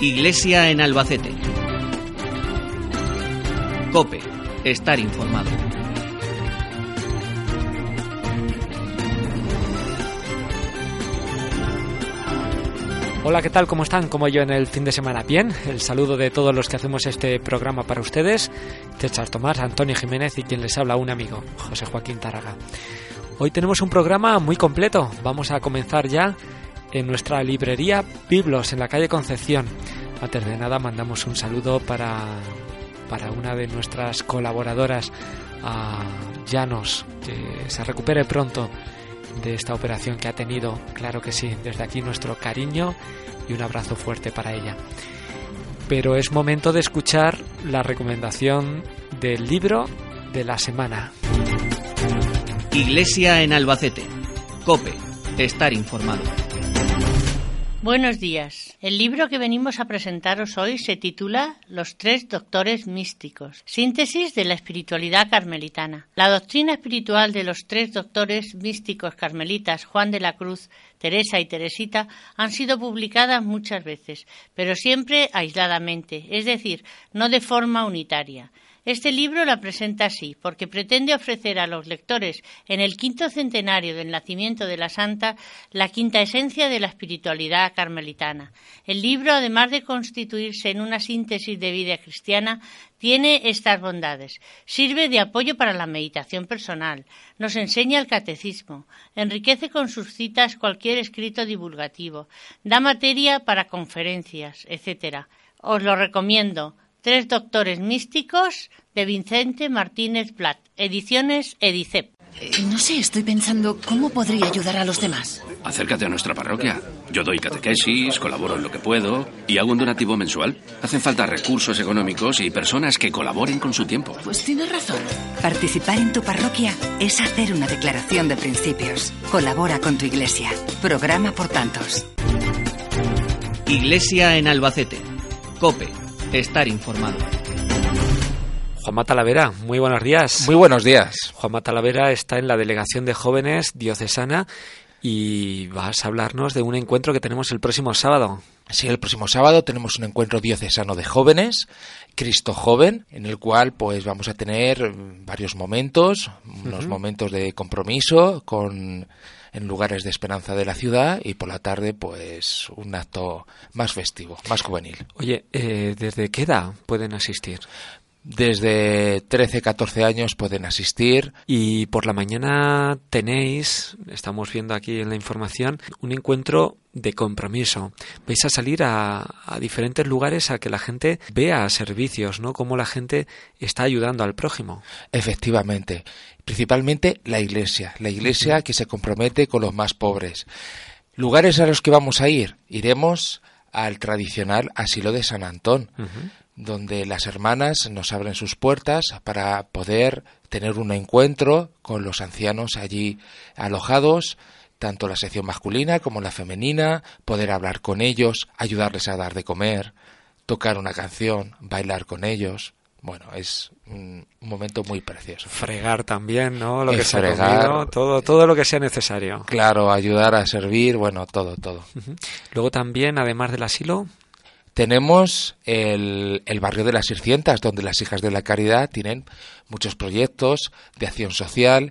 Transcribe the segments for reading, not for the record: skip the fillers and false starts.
Iglesia en Albacete. COPE. Estar informado. Hola, ¿qué tal? ¿Cómo están? ¿Cómo yo en el fin de semana? Bien, el saludo de todos los que hacemos este programa para ustedes. César Tomás, Antonio Jiménez y quien les habla, un amigo, José Joaquín Tárraga. Hoy tenemos un programa muy completo. Vamos a comenzar ya en nuestra librería Biblos, en la calle Concepción. Antes de nada, mandamos un saludo para una de nuestras colaboradoras, a Llanos, que se recupere pronto de esta operación que ha tenido. Claro que sí, desde aquí nuestro cariño y un abrazo fuerte para ella. Pero es momento de escuchar la recomendación del libro de la semana. Iglesia en Albacete. COPE. Estar informado. Buenos días. El libro que venimos a presentaros hoy se titula Los tres doctores místicos, síntesis de la espiritualidad carmelitana. La doctrina espiritual de los tres doctores místicos carmelitas, Juan de la Cruz, Teresa y Teresita, han sido publicadas muchas veces, pero siempre aisladamente, es decir, no de forma unitaria. Este libro la presenta así, porque pretende ofrecer a los lectores, en el 5º centenario del nacimiento de la santa, la quinta esencia de la espiritualidad carmelitana. El libro, además de constituirse en una síntesis de vida cristiana, tiene estas bondades. Sirve de apoyo para la meditación personal, nos enseña el catecismo, enriquece con sus citas cualquier escrito divulgativo, da materia para conferencias, etc. Os lo recomiendo. Tres doctores místicos, de Vicente Martínez Plat, ediciones Edicep. No sé, estoy pensando cómo podría ayudar a los demás. Acércate a nuestra parroquia. Yo doy catequesis, colaboro en lo que puedo y hago un donativo mensual. Hacen falta recursos económicos y personas que colaboren con su tiempo. Pues tienes razón. Participar en tu parroquia es hacer una declaración de principios. Colabora con tu iglesia. Programa por tantos. Iglesia en Albacete. COPE. Estar informado. Juanma Talavera, muy buenos días. Muy buenos días. Juanma Talavera está en la Delegación de Jóvenes Diocesana y vas a hablarnos de un encuentro que tenemos el próximo sábado. Sí, el próximo sábado tenemos un encuentro diocesano de jóvenes, Cristo Joven, en el cual pues vamos a tener varios momentos, unos momentos de compromiso en lugares de esperanza de la ciudad y por la tarde pues un acto más festivo, más juvenil. Oye, ¿desde qué edad pueden asistir? Desde 13, 14 años pueden asistir. Y por la mañana tenéis, estamos viendo aquí en la información, un encuentro de compromiso. Vais a salir a diferentes lugares a que la gente vea servicios, ¿no? Cómo la gente está ayudando al prójimo. Efectivamente. Principalmente la iglesia que se compromete con los más pobres. Lugares a los que vamos a ir, iremos al tradicional asilo de San Antón, donde las hermanas nos abren sus puertas para poder tener un encuentro con los ancianos allí alojados, tanto la sección masculina como la femenina, poder hablar con ellos, ayudarles a dar de comer, tocar una canción, bailar con ellos. Bueno, es un momento muy precioso. Fregar también, ¿no? Lo que se ha fregar, comido, todo lo que sea necesario. Claro, ayudar a servir, bueno, todo. Luego también, además del asilo, tenemos el barrio de las Sircientas, donde las Hijas de la Caridad tienen muchos proyectos de acción social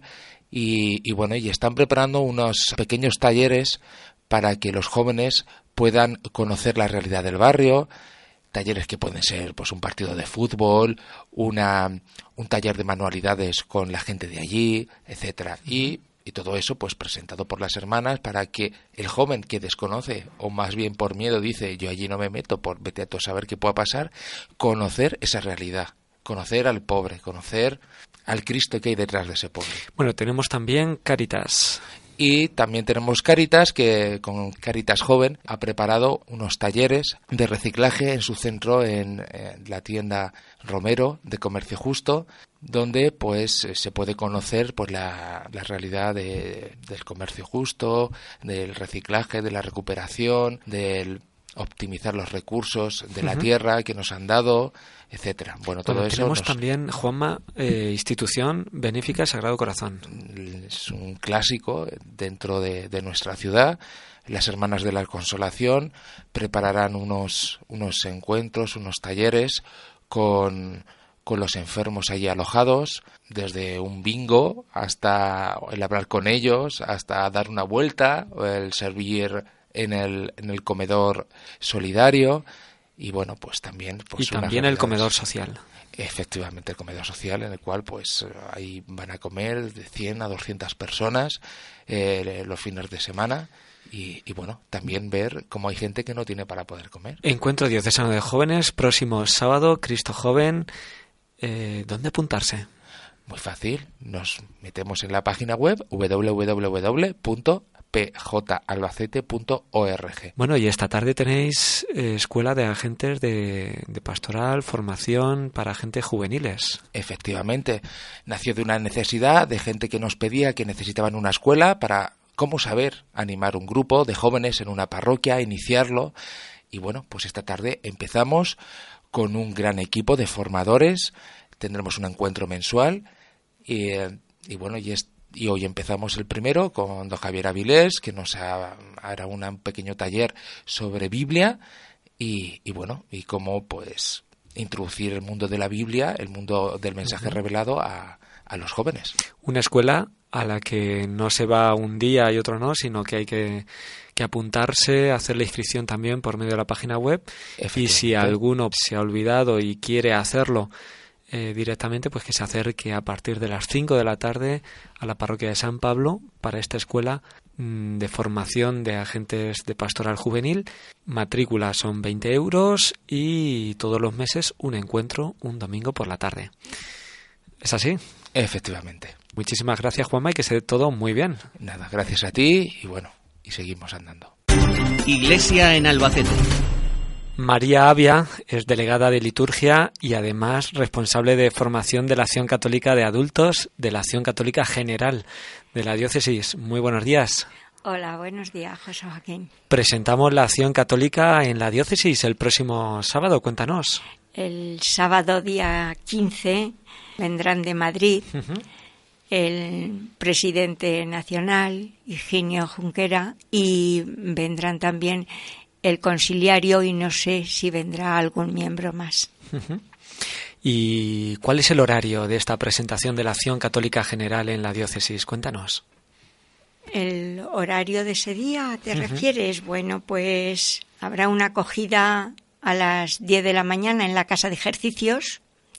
y bueno, y están preparando unos pequeños talleres para que los jóvenes puedan conocer la realidad del barrio. Talleres que pueden ser pues un partido de fútbol, un taller de manualidades con la gente de allí, etcétera. Y todo eso pues presentado por las hermanas para que el joven que desconoce, o más bien por miedo dice yo allí no me meto, vete a saber qué pueda pasar, conocer esa realidad, conocer al pobre, conocer al Cristo que hay detrás de ese pobre. Bueno, tenemos también Cáritas. Y también tenemos Cáritas, que con Cáritas Joven ha preparado unos talleres de reciclaje en su centro en la tienda Romero de Comercio Justo, donde pues se puede conocer pues la realidad del comercio justo, del reciclaje, de la recuperación, del optimizar los recursos de la tierra que nos han dado, etcétera. Bueno, todo eso tenemos también, Juanma, institución benéfica Sagrado Corazón. Es un clásico dentro de nuestra ciudad. Las Hermanas de la Consolación prepararán unos encuentros, unos talleres con los enfermos allí alojados, desde un bingo hasta el hablar con ellos, hasta dar una vuelta, el servir en el comedor solidario y bueno, pues también... Pues y también el comedor social. Efectivamente, el comedor social en el cual pues ahí van a comer de 100 a 200 personas los fines de semana. Y bueno, también ver cómo hay gente que no tiene para poder comer. Encuentro Diocesano de Jóvenes, próximo sábado, Cristo Joven. ¿Dónde apuntarse? Muy fácil, nos metemos en la página web www.pjalbacete.org. Bueno, y esta tarde tenéis escuela de agentes de pastoral, formación para agentes juveniles. Efectivamente, nació de una necesidad de gente que nos pedía que necesitaban una escuela para... ¿Cómo saber animar un grupo de jóvenes en una parroquia, iniciarlo? Y bueno, pues esta tarde empezamos con un gran equipo de formadores. Tendremos un encuentro mensual y hoy empezamos el primero con don Javier Avilés, que nos hará un pequeño taller sobre Biblia y cómo pues introducir el mundo de la Biblia, el mundo del mensaje revelado a los jóvenes. Una escuela a la que no se va un día y otro no, sino que hay que apuntarse, hacer la inscripción también por medio de la página web, y si alguno se ha olvidado y quiere hacerlo directamente, pues que se acerque a partir de las 5 de la tarde a la parroquia de San Pablo para esta escuela de formación de agentes de pastoral juvenil. Matrícula son 20 euros y todos los meses un encuentro un domingo por la tarde. ¿Es así? Efectivamente. Muchísimas gracias, Juanma, y que se dé todo muy bien. Nada, gracias a ti y seguimos andando. Iglesia en Albacete. María Avia es delegada de liturgia y además responsable de formación de la Acción Católica de Adultos de la Acción Católica General de la Diócesis. Muy buenos días. Hola, buenos días, José Joaquín. Presentamos la Acción Católica en la Diócesis el próximo sábado. Cuéntanos. El sábado día 15 vendrán de Madrid el presidente nacional, Higinio Junquera, y vendrán también el conciliario y no sé si vendrá algún miembro más. ¿Y cuál es el horario de esta presentación de la Acción Católica General en la Diócesis? Cuéntanos. ¿El horario de ese día te refieres? Bueno, pues habrá una acogida a las 10 de la mañana en la Casa de Ejercicios.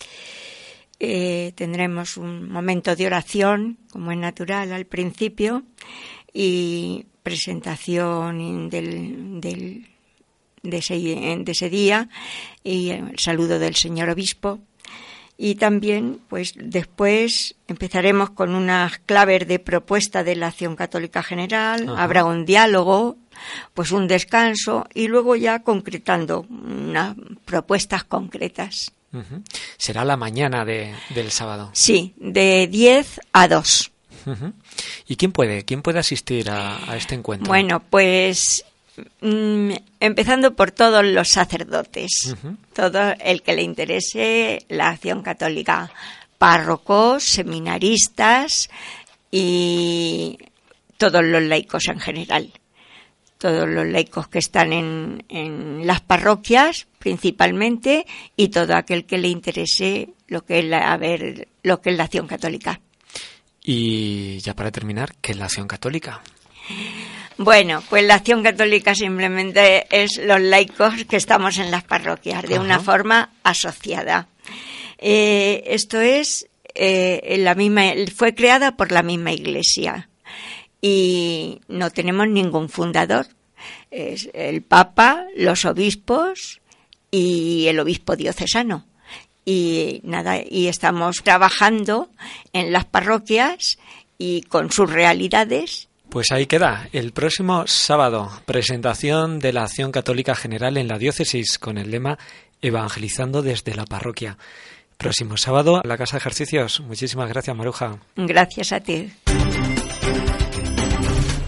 Tendremos un momento de oración, como es natural al principio, y presentación de ese día y el saludo del señor obispo. Y también, pues después empezaremos con unas claves de propuesta de la Acción Católica General. Habrá un diálogo, pues un descanso y luego ya concretando unas propuestas concretas. ¿Será la mañana del sábado? Sí, de 10 a 2. ¿Y quién puede asistir a este encuentro? Bueno, pues empezando por todos los sacerdotes, todo el que le interese la Acción Católica, párrocos, seminaristas y todos los laicos en general. Todos los laicos que están en las parroquias principalmente y todo aquel que le interese lo que es la Acción Católica. Y ya para terminar, ¿qué es la Acción Católica? Bueno, pues la Acción Católica simplemente es los laicos que estamos en las parroquias de una forma asociada. Esto es fue creada por la misma Iglesia. Y no tenemos ningún fundador. Es el Papa, los obispos y el obispo diocesano. Y estamos trabajando en las parroquias y con sus realidades. Pues ahí queda. El próximo sábado, presentación de la Acción Católica General en la Diócesis con el lema Evangelizando desde la parroquia. Próximo sábado, en la Casa de Ejercicios. Muchísimas gracias, Maruja. Gracias a ti.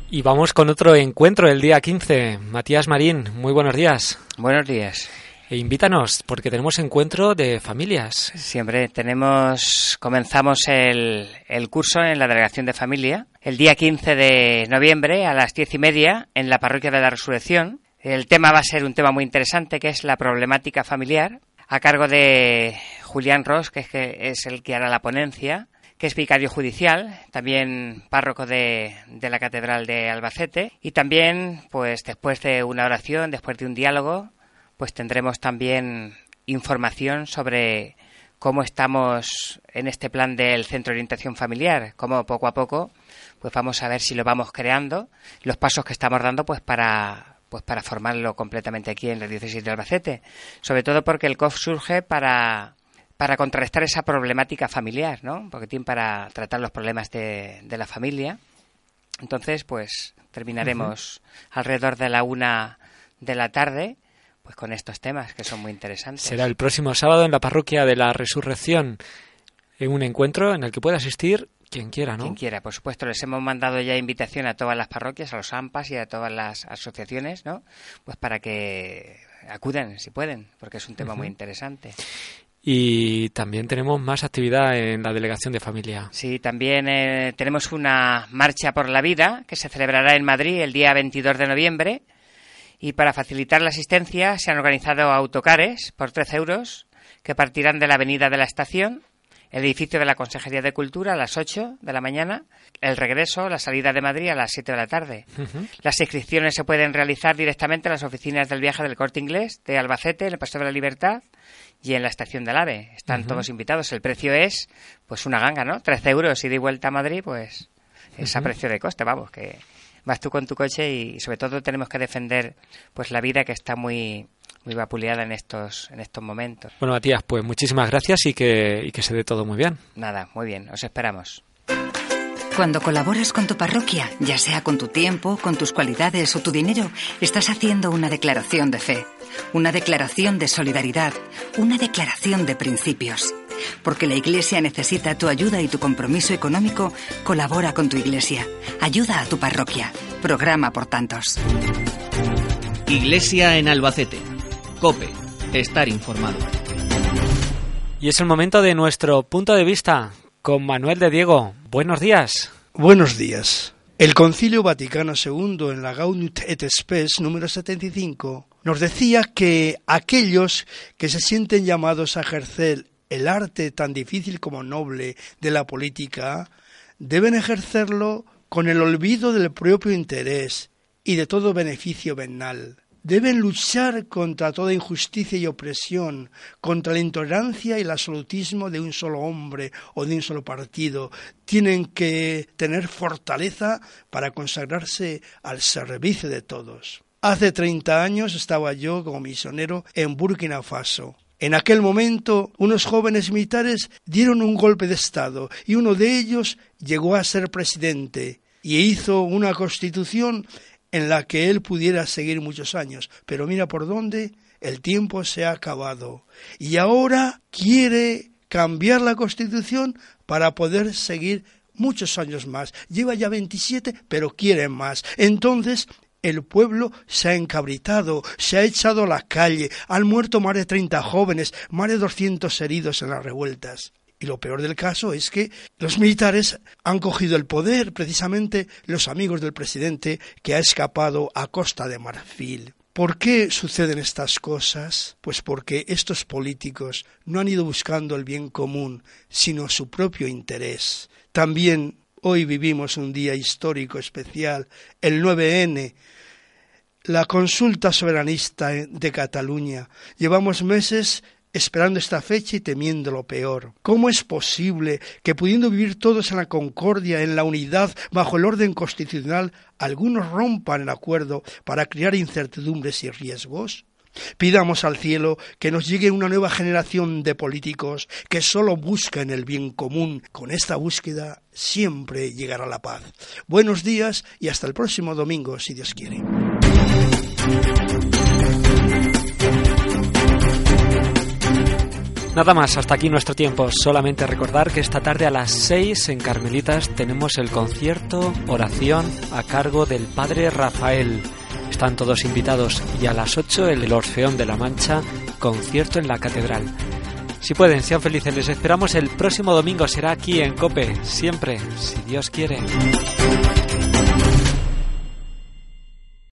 Y vamos con otro encuentro el día 15. Matías Marín, muy buenos días. Buenos días. E invítanos, porque tenemos encuentro de familias. Siempre comenzamos el curso en la Delegación de Familia el día 15 de noviembre a las 10:30 en la Parroquia de la Resurrección. El tema va a ser un tema muy interesante, que es la problemática familiar, a cargo de Julián Ros, que es el que hará la ponencia, que es vicario judicial, también párroco de la Catedral de Albacete, y también, pues después de una oración, después de un diálogo, pues tendremos también información sobre cómo estamos en este plan del Centro de Orientación Familiar, cómo poco a poco pues vamos a ver si lo vamos creando, los pasos que estamos dando pues para formarlo completamente aquí en la diócesis de Albacete, sobre todo porque el COF surge para contrarrestar esa problemática familiar, ¿no? Un poquitín para tratar los problemas de la familia. Entonces, pues terminaremos alrededor de la 1 de la tarde, pues con estos temas que son muy interesantes. Será el próximo sábado en la Parroquia de la Resurrección, en un encuentro en el que pueda asistir quien quiera, ¿no? Quien quiera, por supuesto. Les hemos mandado ya invitación a todas las parroquias, a los AMPAs y a todas las asociaciones, ¿no? Pues para que acudan, si pueden, porque es un tema muy interesante. Y también tenemos más actividad en la Delegación de Familia. Sí, también tenemos una marcha por la vida que se celebrará en Madrid el día 22 de noviembre. Y para facilitar la asistencia se han organizado autocares por 13 euros que partirán de la Avenida de la Estación, el edificio de la Consejería de Cultura a las 8 de la mañana, el regreso, la salida de Madrid a las 7 de la tarde. Las inscripciones se pueden realizar directamente en las oficinas del viaje del Corte Inglés de Albacete, en el Paseo de la Libertad y en la Estación del AVE. Están todos invitados. El precio es pues una ganga, ¿no? 13 euros ida y vuelta a Madrid, pues es a precio de coste, vamos, que vas tú con tu coche y sobre todo tenemos que defender pues la vida, que está muy vapuleada en estos momentos. Bueno, Matías, pues muchísimas gracias y que se dé todo muy bien. Nada, muy bien, os esperamos. Cuando colaboras con tu parroquia, ya sea con tu tiempo, con tus cualidades o tu dinero, estás haciendo una declaración de fe, una declaración de solidaridad, una declaración de principios. Porque la Iglesia necesita tu ayuda y tu compromiso económico, colabora con tu Iglesia. Ayuda a tu parroquia. Programa por tantos. Iglesia en Albacete. COPE. Estar informado. Y es el momento de nuestro punto de vista con Manuel de Diego. Buenos días. Buenos días. El Concilio Vaticano II, en la Gaudium et Spes número 75, nos decía que aquellos que se sienten llamados a ejercer el arte tan difícil como noble de la política deben ejercerlo con el olvido del propio interés y de todo beneficio venal. Deben luchar contra toda injusticia y opresión, contra la intolerancia y el absolutismo de un solo hombre o de un solo partido. Tienen que tener fortaleza para consagrarse al servicio de todos. Hace 30 años estaba yo como misionero en Burkina Faso. En aquel momento, unos jóvenes militares dieron un golpe de Estado y uno de ellos llegó a ser presidente y hizo una constitución en la que él pudiera seguir muchos años. Pero mira por dónde, el tiempo se ha acabado. Y ahora quiere cambiar la constitución para poder seguir muchos años más. Lleva ya 27, pero quiere más. Entonces el pueblo se ha encabritado, se ha echado a la calle, han muerto más de 30 jóvenes, más de 200 heridos en las revueltas. Y lo peor del caso es que los militares han cogido el poder, precisamente los amigos del presidente que ha escapado a Costa de Marfil. ¿Por qué suceden estas cosas? Pues porque estos políticos no han ido buscando el bien común, sino su propio interés. También hoy vivimos un día histórico especial, el 9N, la consulta soberanista de Cataluña. Llevamos meses esperando esta fecha y temiendo lo peor. ¿Cómo es posible que, pudiendo vivir todos en la concordia, en la unidad, bajo el orden constitucional, algunos rompan el acuerdo para crear incertidumbres y riesgos? Pidamos al cielo que nos llegue una nueva generación de políticos que solo buscan el bien común. Con esta búsqueda siempre llegará la paz. Buenos días y hasta el próximo domingo, si Dios quiere. Nada más, hasta aquí nuestro tiempo. Solamente recordar que esta tarde a las 6 en Carmelitas tenemos el concierto Oración a cargo del Padre Rafael. Están todos invitados. Y a las 8 el Orfeón de la Mancha, concierto en la Catedral. Si pueden, sean felices. Les esperamos el próximo domingo. Será aquí en COPE. Siempre, si Dios quiere.